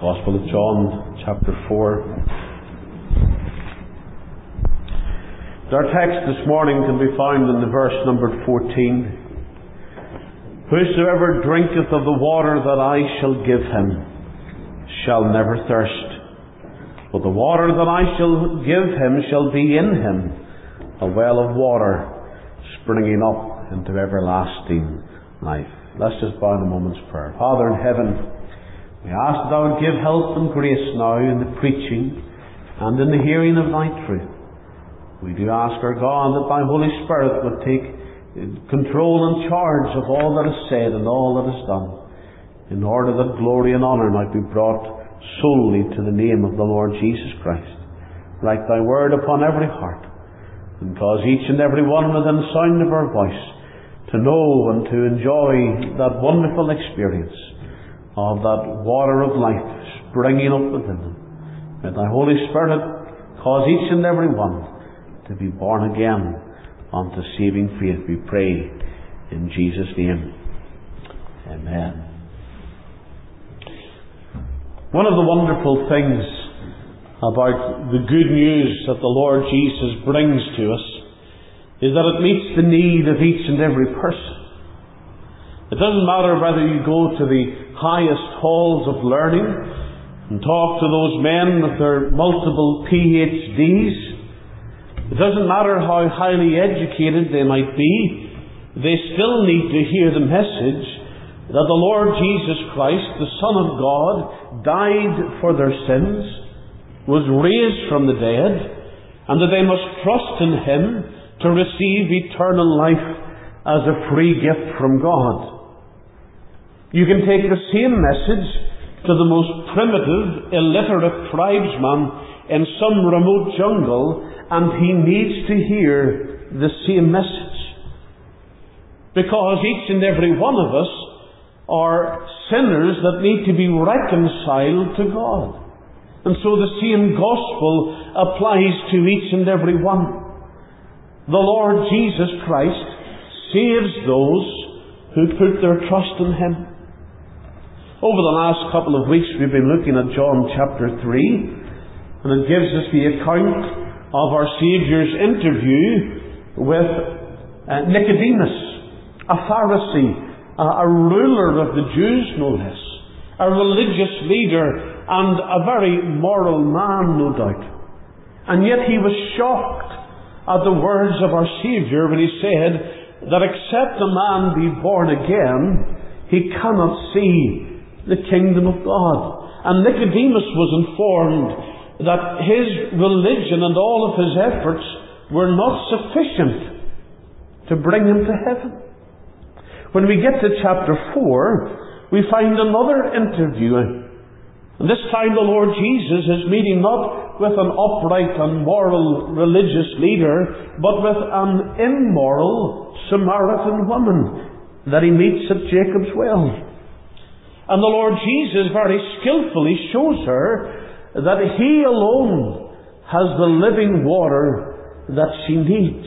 Gospel of John, chapter 4. Our text this morning can be found in the verse numbered 14. Whosoever drinketh of the water that I shall give him shall never thirst. But the water that I shall give him shall be in him a well of water springing up into everlasting life. Let's just bow in a moment's prayer. Father in heaven, we ask that thou would give help and grace now in the preaching and in the hearing of thy truth. We do ask, our God, that thy Holy Spirit would take control and charge of all that is said and all that is done, in order that glory and honour might be brought solely to the name of the Lord Jesus Christ. Write thy word upon every heart, and cause each and every one within the sound of our voice to know and to enjoy that wonderful experience of that water of life springing up within them. May thy Holy Spirit cause each and every one to be born again unto saving faith, we pray in Jesus' name. Amen. One of the wonderful things about the good news that the Lord Jesus brings to us is that it meets the need of each and every person. It doesn't matter whether you go to the highest halls of learning and talk to those men with their multiple PhDs. It doesn't matter how highly educated they might be, they still need to hear the message that the Lord Jesus Christ, the Son of God, died for their sins, was raised from the dead, and that they must trust in Him to receive eternal life as a free gift from God. You can take the same message to the most primitive, illiterate tribesman in some remote jungle, and he needs to hear the same message. Because each and every one of us are sinners that need to be reconciled to God. And so the same gospel applies to each and every one. The Lord Jesus Christ saves those who put their trust in Him. Over the last couple of weeks we've been looking at John chapter 3, and it gives us the account of our Saviour's interview with Nicodemus, a Pharisee, a ruler of the Jews no less, a religious leader and a very moral man no doubt. And yet he was shocked at the words of our Saviour when he said that except a man be born again, he cannot see the kingdom of God. And Nicodemus was informed that his religion and all of his efforts were not sufficient to bring him to heaven. When we get to chapter 4, we find another interview. And this time the Lord Jesus is meeting not with an upright and moral religious leader, but with an immoral Samaritan woman that he meets at Jacob's well. And the Lord Jesus very skillfully shows her that He alone has the living water that she needs.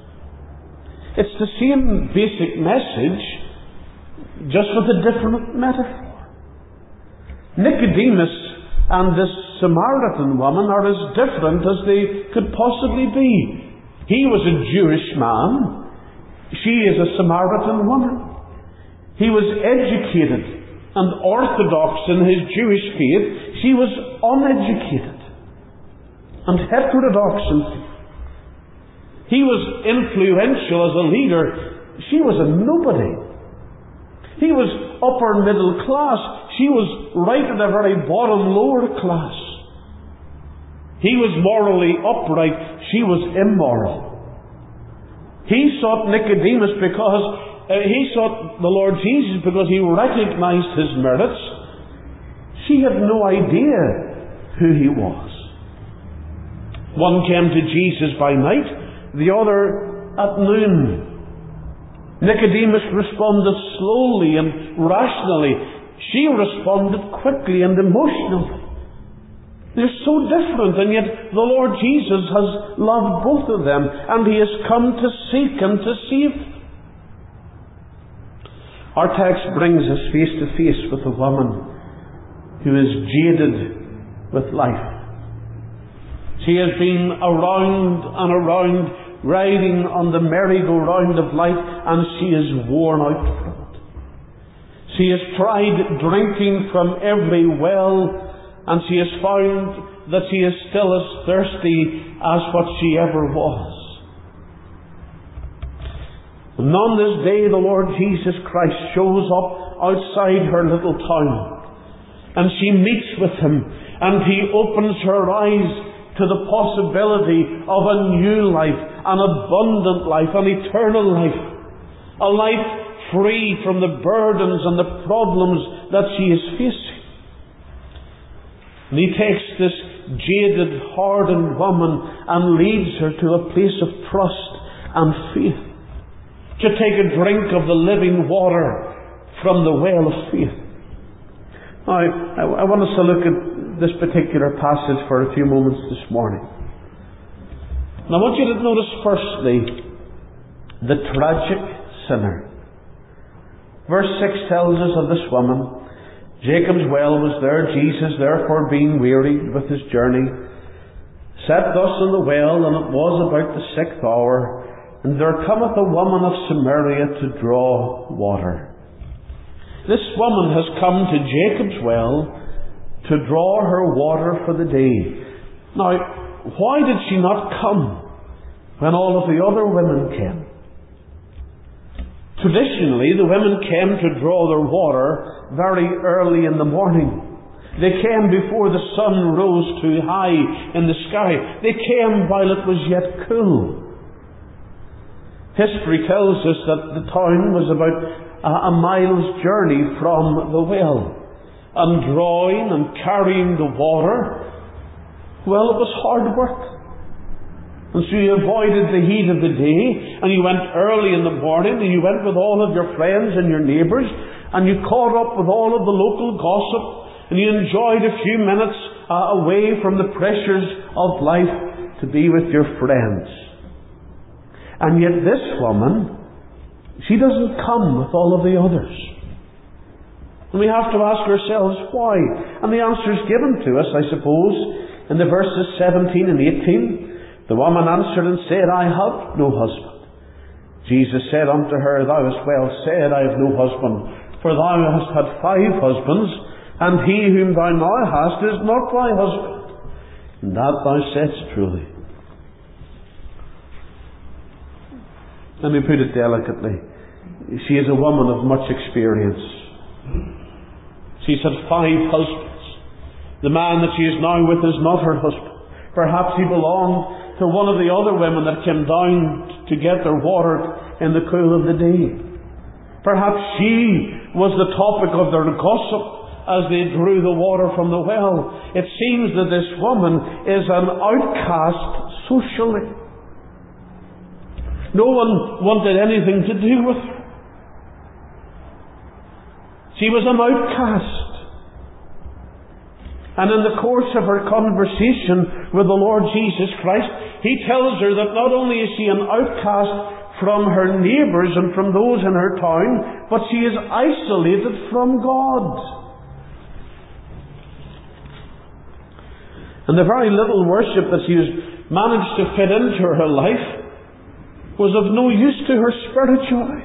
It's the same basic message, just with a different metaphor. Nicodemus and this Samaritan woman are as different as they could possibly be. He was a Jewish man. She is a Samaritan woman. He was educated and orthodox in his Jewish faith. She was uneducated and heterodox in faith. He was influential as a leader. She was a nobody. He was upper middle class. She was right at the very bottom lower class. He was morally upright. She was immoral. He sought Nicodemus because he sought the Lord Jesus because he recognized his merits. She had no idea who he was. One came to Jesus by night, the other at noon. Nicodemus responded slowly and rationally. She responded quickly and emotionally. They're so different, and yet the Lord Jesus has loved both of them, and He has come to seek and to save them. Our text brings us face to face with a woman who is jaded with life. She has been around and around, riding on the merry-go-round of life, and she is worn out from it. She has tried drinking from every well, and she has found that she is still as thirsty as what she ever was. And on this day the Lord Jesus Christ shows up outside her little town, and she meets with Him, and He opens her eyes to the possibility of a new life, an abundant life, an eternal life, a life free from the burdens and the problems that she is facing. And He takes this jaded, hardened woman and leads her to a place of trust and faith, to take a drink of the living water from the well of faith. Now, I want us to look at this particular passage for a few moments this morning. And I want you to notice firstly the tragic sinner. Verse 6 tells us of this woman. Jacob's well was there. Jesus, therefore, being wearied with his journey, sat thus in the well, and it was about the 6th hour, and there cometh a woman of Samaria to draw water. This woman has come to Jacob's well to draw her water for the day. Now, why did she not come when all of the other women came? Traditionally, the women came to draw their water very early in the morning. They came before the sun rose too high in the sky. They came while it was yet cool. History tells us that the town was about a mile's journey from the well. And drawing and carrying the water, well, it was hard work. And so you avoided the heat of the day, and you went early in the morning, and you went with all of your friends and your neighbours, and you caught up with all of the local gossip, and you enjoyed a few minutes away from the pressures of life to be with your friends. And yet this woman, she doesn't come with all of the others. And we have to ask ourselves why. And the answer is given to us, I suppose, in the verses 17 and 18. The woman answered and said, I have no husband. Jesus said unto her, Thou hast well said, I have no husband. For thou hast had 5 husbands, and he whom thou now hast is not thy husband. And that thou saidst truly. Let me put it delicately. She is a woman of much experience. She's had 5 husbands. The man that she is now with is not her husband. Perhaps he belonged to one of the other women that came down to get their water in the cool of the day. Perhaps she was the topic of their gossip as they drew the water from the well. It seems that this woman is an outcast socially. No one wanted anything to do with her. She was an outcast. And in the course of her conversation with the Lord Jesus Christ, He tells her that not only is she an outcast from her neighbours and from those in her town, but she is isolated from God. And the very little worship that she has managed to fit into her life was of no use to her spiritually.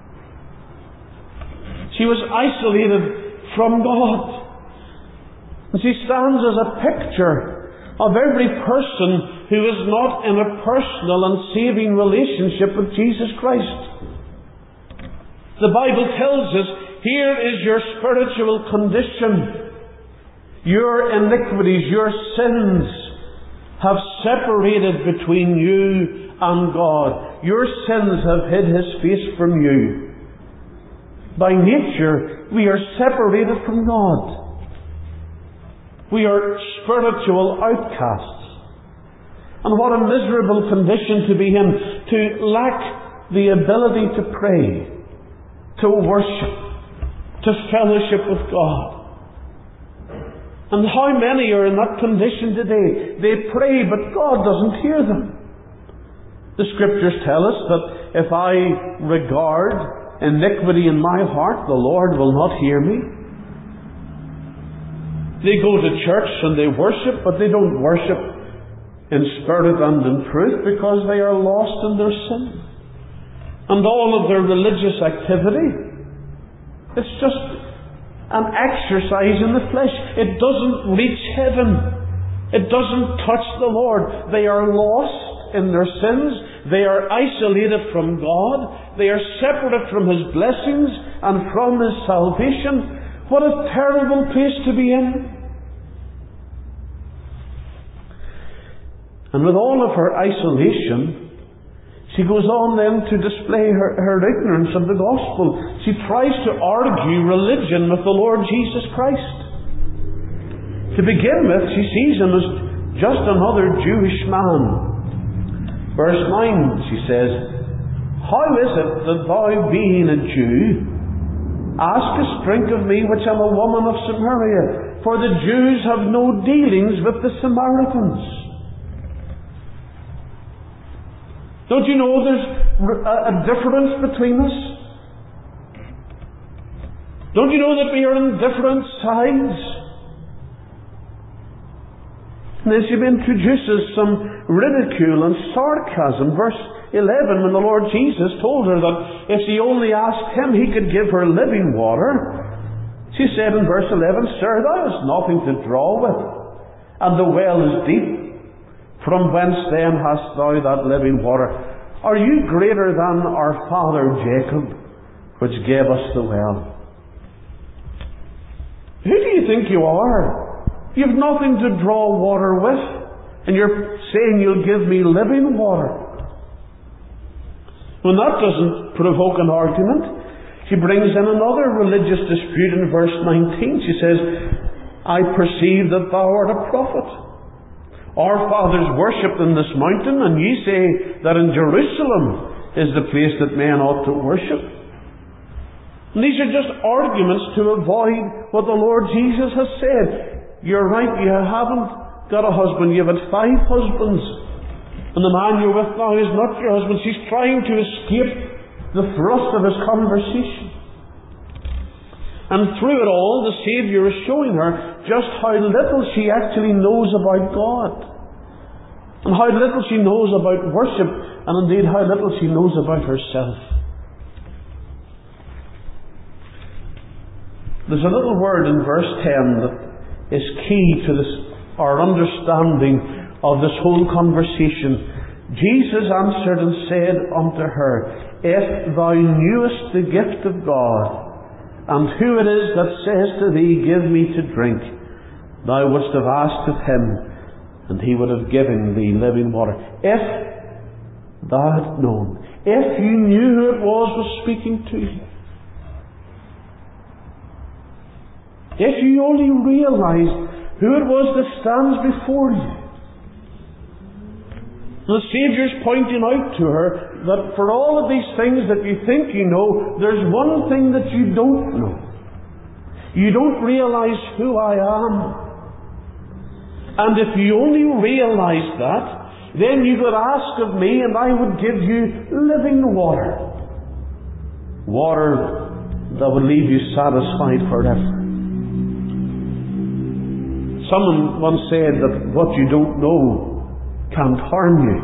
She was isolated from God. And she stands as a picture of every person who is not in a personal and saving relationship with Jesus Christ. The Bible tells us, here is your spiritual condition. Your iniquities, your sins have separated between you and God. Your sins have hid His face from you. By nature, we are separated from God. We are spiritual outcasts. And what a miserable condition to be in, to lack the ability to pray, to worship, to fellowship with God. And how many are in that condition today? They pray, but God doesn't hear them. The Scriptures tell us that if I regard iniquity in my heart, the Lord will not hear me. They go to church and they worship, but they don't worship in spirit and in truth because they are lost in their sin. And all of their religious activity, it's just an exercise in the flesh. It doesn't reach heaven. It doesn't touch the Lord. They are lost in their sins. They are isolated from God. They are separated from His blessings and from His salvation. What a terrible place to be in. And with all of her isolation, she goes on then to display her ignorance of the gospel. She tries to argue religion with the Lord Jesus Christ. To begin with, she sees Him as just another Jewish man. Verse 9, she says, "How is it that thou, being a Jew, askest drink of me, which am a woman of Samaria? For the Jews have no dealings with the Samaritans." Don't you know there's a difference between us? Don't you know that we are on different sides? And then she introduces some ridicule and sarcasm. Verse 11, when the Lord Jesus told her that if she only asked Him, He could give her living water, she said in verse 11, "Sir, thou hast nothing to draw with, and the well is deep. From whence then hast thou that living water? Are you greater than our father Jacob, which gave us the well?" Who do you think you are? You have nothing to draw water with, and you're saying you'll give me living water. When that doesn't provoke an argument, she brings in another religious dispute in verse 19. She says, "I perceive that thou art a prophet. Our fathers worshipped in this mountain, and ye say that in Jerusalem is the place that men ought to worship." And these are just arguments to avoid what the Lord Jesus has said. You're right, you haven't got a husband, you've had 5 husbands. And the man you're with now is not your husband. She's trying to escape the thrust of his conversation. And through it all, the Saviour is showing her just how little she actually knows about God. And how little she knows about worship, and indeed how little she knows about herself. There's a little word in verse 10 that is key to our understanding of this whole conversation. Jesus answered and said unto her, "If thou knewest the gift of God, and who it is that says to thee, Give me to drink, thou wouldst have asked of Him, and He would have given thee living water." If thou had known, if you knew who it was speaking to you, if you only realized who it was that stands before you. The Saviour's pointing out to her that for all of these things that you think you know, there's one thing that you don't know. You don't realize who I am. And if you only realized that, then you could ask of me and I would give you living water. Water that would leave you satisfied forever. Someone once said that what you don't know can't harm you.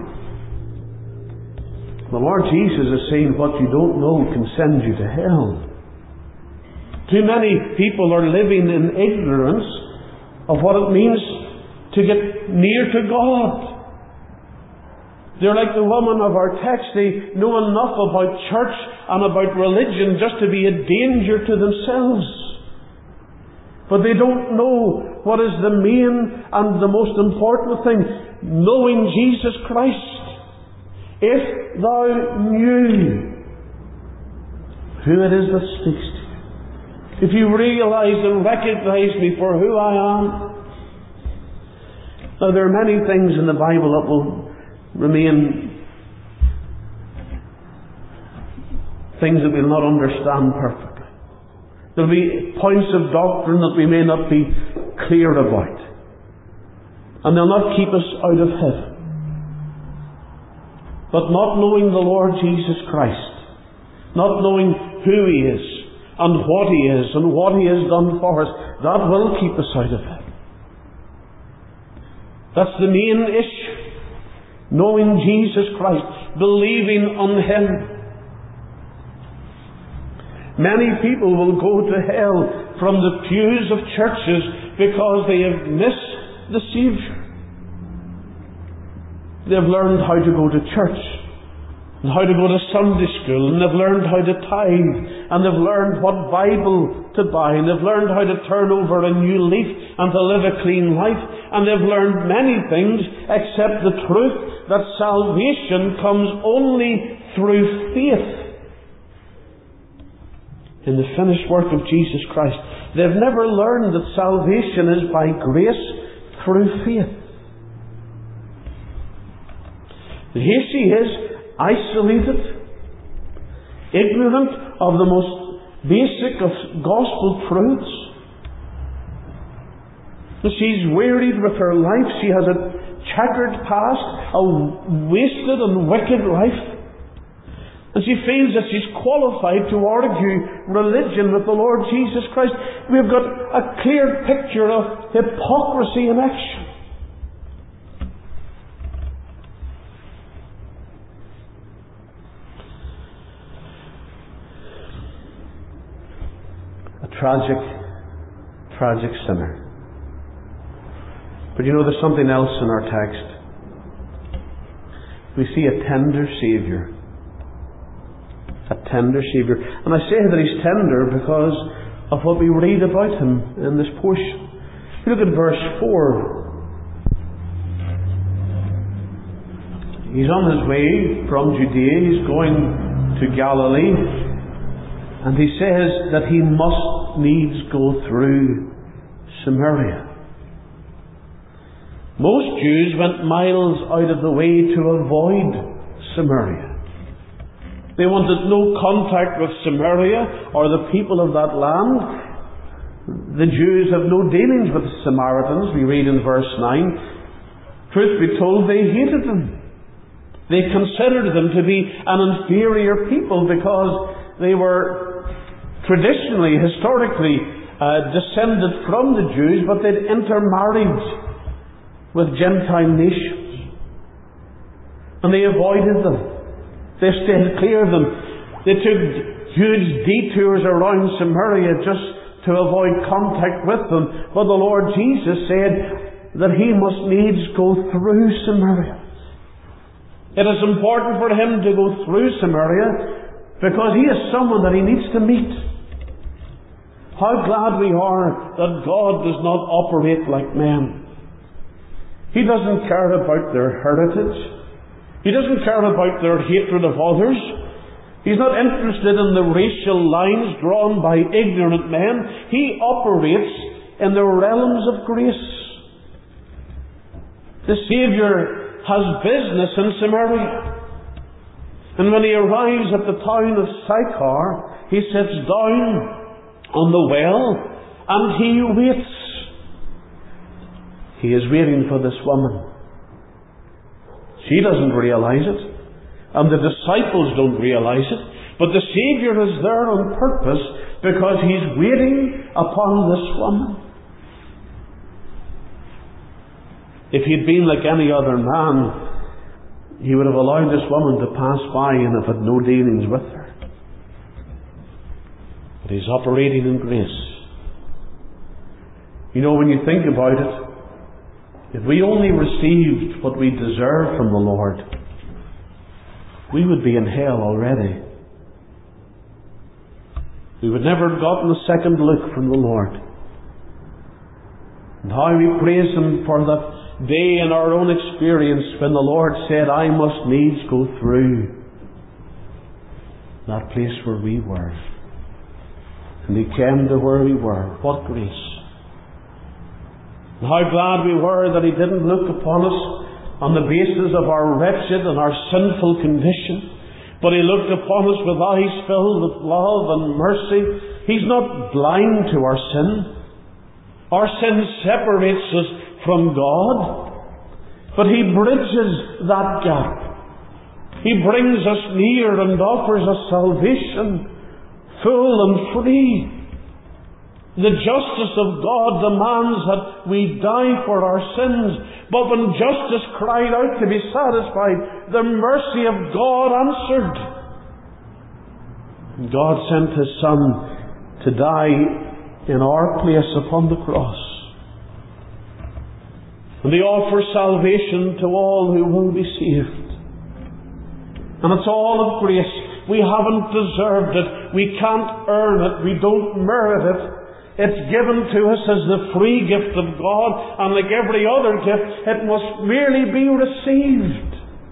The Lord Jesus is saying what you don't know can send you to hell. Too many people are living in ignorance of what it means to get near to God. They're like the woman of our text. They know enough about church and about religion just to be a danger to themselves. But they don't know what is the main and the most important thing, knowing Jesus Christ. If thou knew who it is that speaks to you, if you realize and recognize me for who I am. Now there are many things in the Bible that will remain things that we'll not understand perfectly. There'll be points of doctrine that we may not be clear about. And they'll not keep us out of heaven. But not knowing the Lord Jesus Christ, not knowing who He is, and what He is, and what He has done for us, that will keep us out of heaven. That's the main issue. Knowing Jesus Christ, believing on Him. Many people will go to hell from the pews of churches because they have missed the Saviour. They've learned how to go to church, and how to go to Sunday school, and they've learned how to tithe, and they've learned what Bible to buy, and they've learned how to turn over a new leaf and to live a clean life, and they've learned many things except the truth that salvation comes only through faith in the finished work of Jesus Christ. They've never learned that salvation is by grace through faith. Here she is, isolated, ignorant of the most basic of gospel truths. She's wearied with her life. She has a checkered past, a wasted and wicked life. And she feels that she's qualified to argue religion with the Lord Jesus Christ. We've got a clear picture of hypocrisy in action. Tragic sinner. But you know, there's something else in our text. We see a tender Saviour. A tender Saviour. And I say that He's tender because of what we read about Him in this portion. Look at verse 4. He's on His way from Judea. He's going to Galilee. And He says that He must needs go through Samaria. Most Jews went miles out of the way to avoid Samaria. They wanted no contact with Samaria or the people of that land. The Jews have no dealings with the Samaritans. We read in verse 9. Truth be told, they hated them. They considered them to be an inferior people because they were traditionally, historically, descended from the Jews, but they'd intermarried with Gentile nations. And they avoided them. They stayed clear of them. They took huge detours around Samaria just to avoid contact with them. But the Lord Jesus said that He must needs go through Samaria. It is important for Him to go through Samaria because He is someone that He needs to meet. How glad we are that God does not operate like men. He doesn't care about their heritage. He doesn't care about their hatred of others. He's not interested in the racial lines drawn by ignorant men. He operates in the realms of grace. The Saviour has business in Samaria. And when He arrives at the town of Sychar, He sits down on the well, and He waits. He is waiting for this woman. She doesn't realize it, and the disciples don't realize it, but the Saviour is there on purpose because He's waiting upon this woman. If He'd been like any other man, He would have allowed this woman to pass by and have had no dealings with her. But He's operating in grace. You know, when you think about it, if we only received what we deserve from the Lord, we would be in hell already. We would never have gotten a second look from the Lord. And how we praise Him for that day in our own experience when the Lord said, I must needs go through that place where we were. And He came to where we were. What grace. And how glad we were that He didn't look upon us on the basis of our wretched and our sinful condition, but He looked upon us with eyes filled with love and mercy. He's not blind to our sin. Our sin separates us from God, but He bridges that gap. He brings us near and offers us salvation, full and free. The justice of God demands that we die for our sins. But when justice cried out to be satisfied, the mercy of God answered. God sent His Son to die in our place upon the cross. And He offers salvation to all who will be saved. And it's all of grace. We haven't deserved it. We can't earn it. We don't merit it. It's given to us as the free gift of God, and like every other gift, it must merely be received.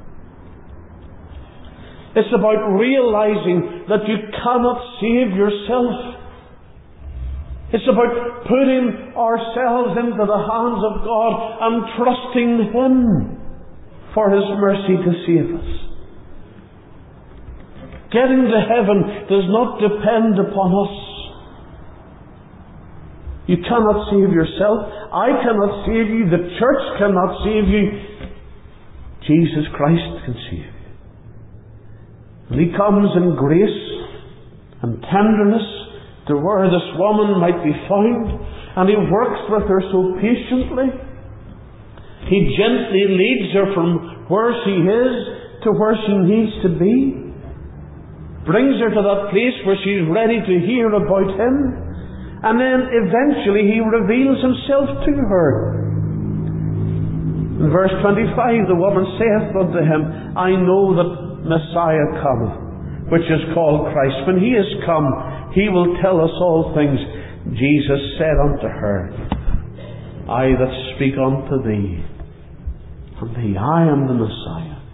It's about realizing that you cannot save yourself. It's about putting ourselves into the hands of God and trusting Him for His mercy to save us. Getting to heaven does not depend upon us. You cannot save yourself. I cannot save you. The church cannot save you. Jesus Christ can save you. And He comes in grace and tenderness to where this woman might be found, and He works with her so patiently. He gently leads her from where she is to where she needs to be. Brings her to that place where she's ready to hear about Him. And then eventually He reveals Himself to her. In verse 25, the woman saith unto Him, I know that Messiah cometh, which is called Christ. When He is come, He will tell us all things. Jesus said unto her, I that speak unto thee, I am the Messiah.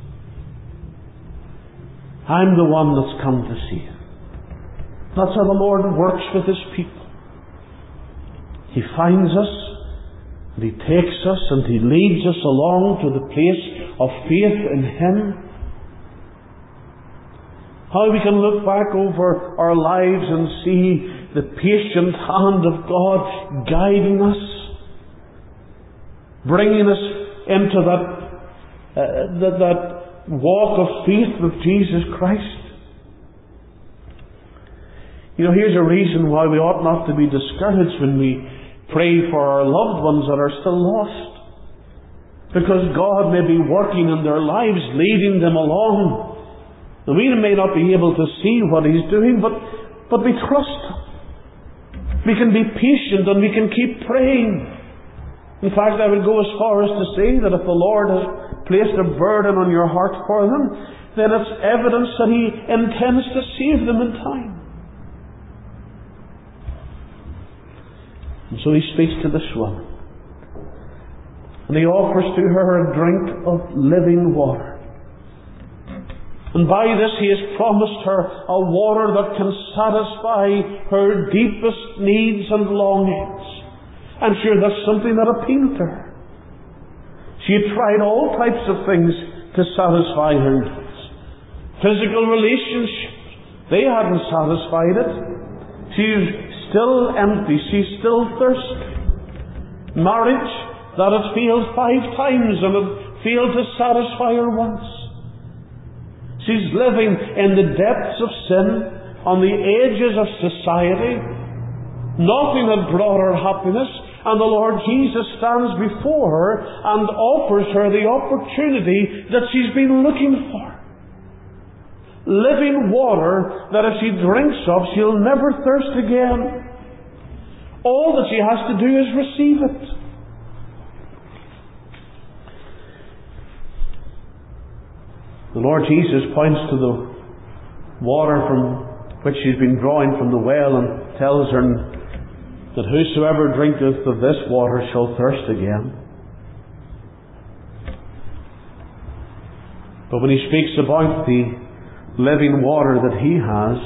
I'm the one that's come to save. That's how the Lord works with His people. He finds us, and He takes us, and He leads us along to the place of faith in Him. How we can look back over our lives and see the patient hand of God guiding us, bringing us into that walk of faith with Jesus Christ. You know, here's a reason why we ought not to be discouraged when we pray for our loved ones that are still lost. Because God may be working in their lives, leading them along. And we may not be able to see what He's doing, but we trust Him. We can be patient and we can keep praying. In fact, I would go as far as to say that if the Lord has placed a burden on your heart for them, then it's evidence that He intends to save them in time. And so He speaks to this woman. And He offers to her a drink of living water. And by this He has promised her a water that can satisfy her deepest needs and longings. I'm sure that's something that appealed to her. She had tried all types of things to satisfy her needs. Physical relationships, they hadn't satisfied it. She's still empty. She's still thirsty. Marriage, that had failed 5 times and had failed to satisfy her once. She's living in the depths of sin, on the edges of society. Nothing had brought her happiness, and the Lord Jesus stands before her and offers her the opportunity that she's been looking for. Living water that if she drinks of, she'll never thirst again. All that she has to do is receive it. The Lord Jesus points to the water from which she's been drawing from the well and tells her that whosoever drinketh of this water shall thirst again. But when He speaks about the living water that He has,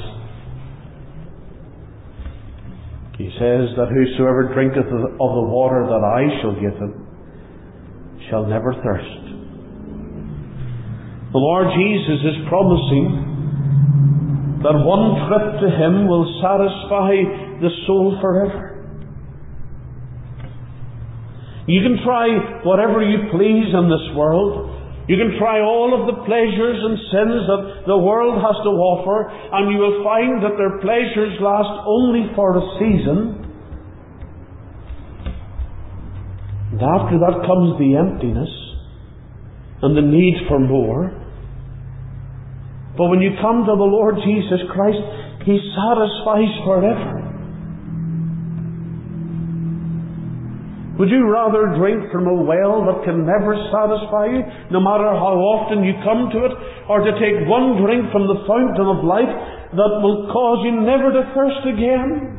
He says that whosoever drinketh of the water that I shall give him shall never thirst. The Lord Jesus is promising that one trip to Him will satisfy the soul forever. You can try whatever you please in this world. You can try all of the pleasures and sins that the world has to offer, and you will find that their pleasures last only for a season, And after that comes the emptiness and the need for more. But when you come to the Lord Jesus Christ, He satisfies forever. Would you rather drink from a well that can never satisfy you, no matter how often you come to it, or to take one drink from the fountain of life that will cause you never to thirst again?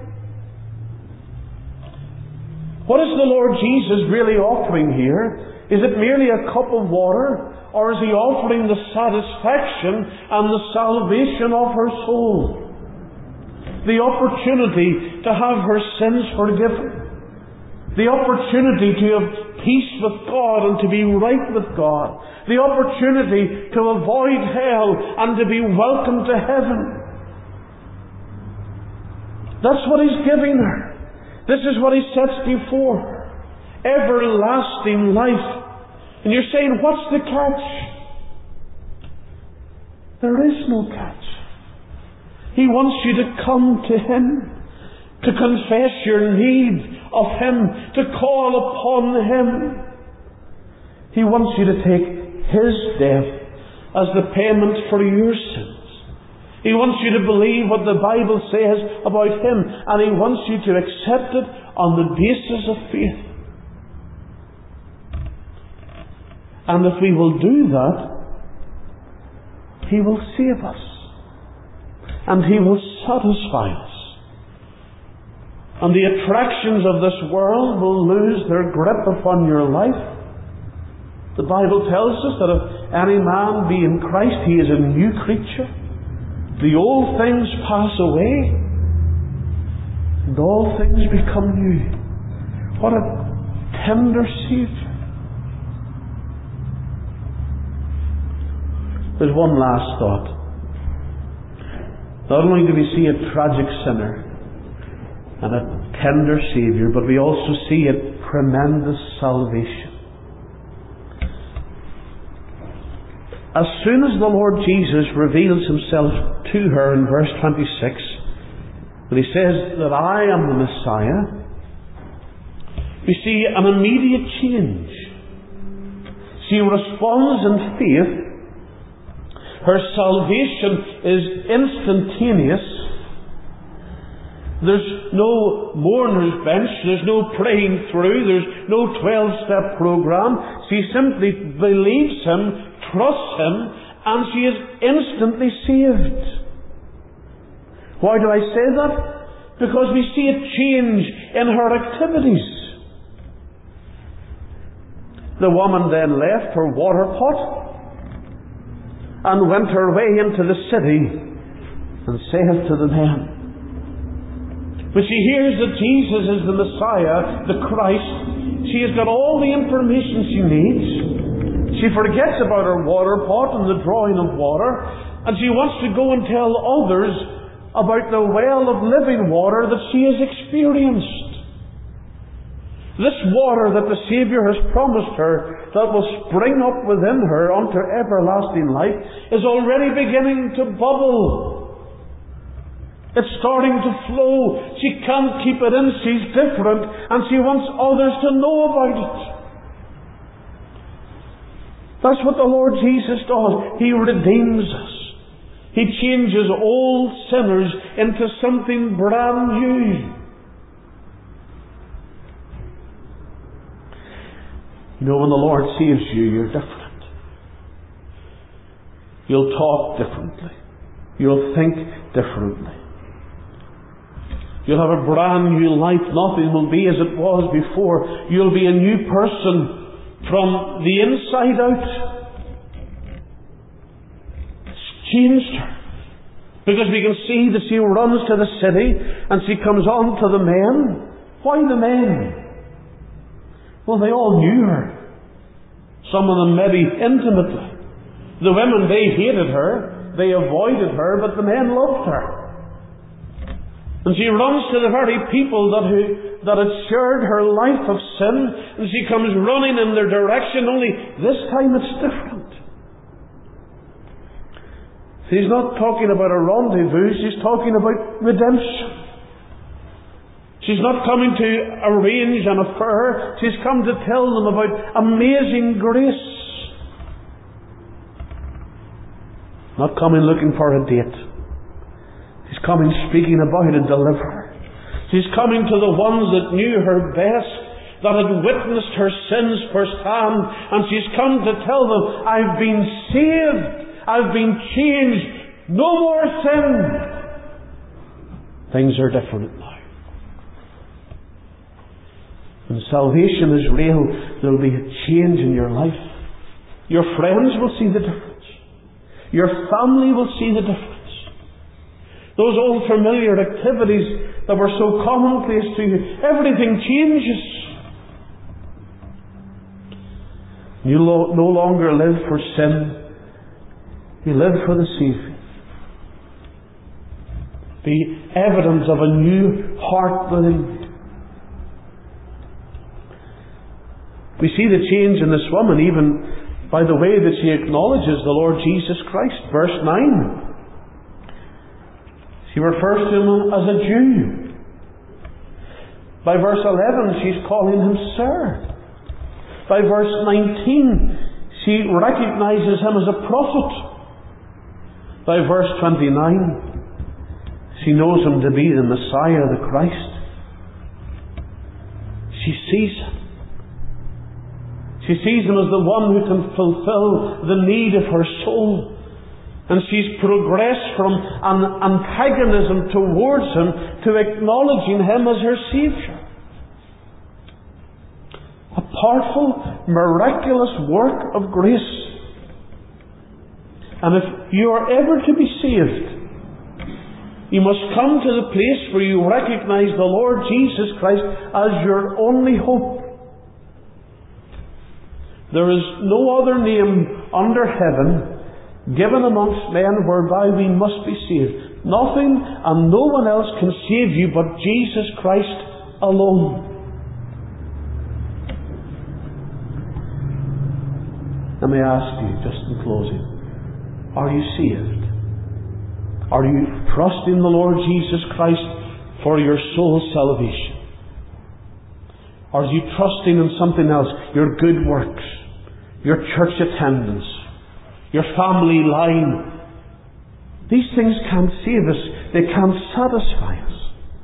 What is the Lord Jesus really offering here? Is it merely a cup of water, or is He offering the satisfaction and the salvation of her soul? The opportunity to have her sins forgiven. The opportunity to have peace with God and to be right with God. The opportunity to avoid hell and to be welcomed to heaven. That's what He's giving her. This is what He sets before her. Everlasting life. And you're saying, what's the catch? There is no catch. He wants you to come to Him, to confess your need of Him, to call upon Him. He wants you to take His death as the payment for your sins. He wants you to believe what the Bible says about Him, and He wants you to accept it on the basis of faith. And if we will do that, He will save us, and He will satisfy us. And the attractions of this world will lose their grip upon your life. The Bible tells us that if any man be in Christ, he is a new creature. The old things pass away, and all things become new. What a tender Saviour. There's one last thought. Not only do we see a tragic sinner and a tender Saviour, but we also see a tremendous salvation. As soon as the Lord Jesus reveals Himself to her in verse 26, when He says that I am the Messiah, we see an immediate change. She responds in faith. Her salvation is instantaneous. There's no mourner's bench, there's no praying through, there's no 12-step program. She simply believes Him, trusts Him, and she is instantly saved. Why do I say that? Because we see a change in her activities. The woman then left her water pot and went her way into the city and saith to the men. When she hears that Jesus is the Messiah, the Christ, she has got all the information she needs. She forgets about her water pot and the drawing of water, and she wants to go and tell others about the well of living water that she has experienced. This water that the Saviour has promised her, that will spring up within her unto everlasting life, is already beginning to bubble. It's starting to flow. She can't keep it in. She's different, and she wants others to know about it. That's what the Lord Jesus does. He redeems us. He changes old sinners into something brand new. You know, when the Lord saves you, you're different. You'll talk differently. You'll think differently. You'll have a brand new life. Nothing will be as it was before. You'll be a new person from the inside out. It's changed her. Because we can see that she runs to the city and she comes on to the men. Why the men? Well, they all knew her. Some of them maybe intimately. The women, they hated her. They avoided her, but the men loved her. And she runs to the very people that had shared her life of sin, and she comes running in their direction, only this time it's different. She's not talking about a rendezvous, she's talking about redemption. She's not coming to arrange an affair. She's come to tell them about amazing grace. Not coming looking for a date. She's coming speaking about a deliverer. She's coming to the ones that knew her best, that had witnessed her sins firsthand, and she's come to tell them, I've been saved, I've been changed, no more sin. Things are different now. When salvation is real, there will be a change in your life. Your friends will see the difference. Your family will see the difference. Those old familiar activities that were so commonplace to you, everything changes. You no longer live for sin. You live for the Saviour. The evidence of a new heart within you. We see the change in this woman even by the way that she acknowledges the Lord Jesus Christ. Verse 9. She refers to him as a Jew. By verse 11, she's calling him Sir. By verse 19, she recognizes him as a prophet. By verse 29, she knows him to be the Messiah, the Christ. She sees him. She sees him as the one who can fulfill the need of her soul. And she's progressed from an antagonism towards him to acknowledging him as her Saviour. A powerful, miraculous work of grace. And if you are ever to be saved, you must come to the place where you recognize the Lord Jesus Christ as your only hope. There is no other name under heaven given amongst men whereby we must be saved. Nothing and no one else can save you but Jesus Christ alone. Let me ask you, just in closing, are you saved? Are you trusting the Lord Jesus Christ for your soul's salvation? Or are you trusting in something else? Your good works, your church attendance, your family line. These things can't save us. They can't satisfy us.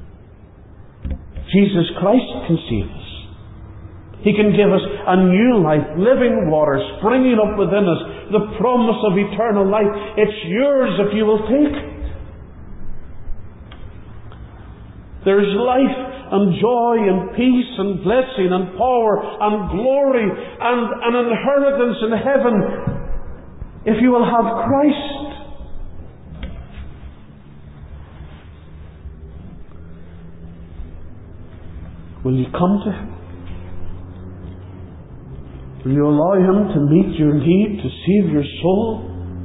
Jesus Christ can save us. He can give us a new life, living water springing up within us, the promise of eternal life. It's yours if you will take it. There's life and joy and peace and blessing and power and glory and an inheritance in heaven if you will have Christ. Will you come to Him? Will you allow Him to meet your need, to save your soul?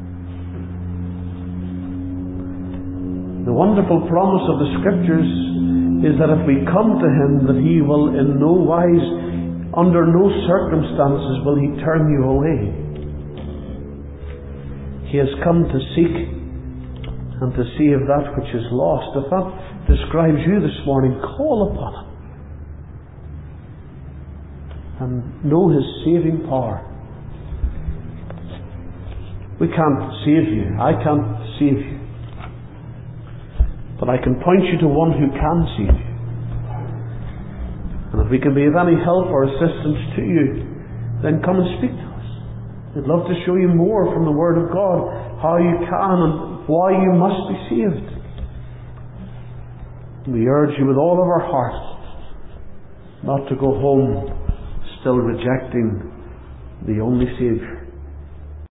The wonderful promise of the Scriptures is that if we come to Him, that He will in no wise, under no circumstances, will He turn you away. He has come to seek and to save that which is lost. If that describes you this morning, call upon Him and know His saving power. We can't save you. I can't save you. But I can point you to one who can save you. And if we can be of any help or assistance to you, then come and speak to us. We'd love to show you more from the Word of God, how you can and why you must be saved. We urge you with all of our hearts not to go home still rejecting the only Saviour.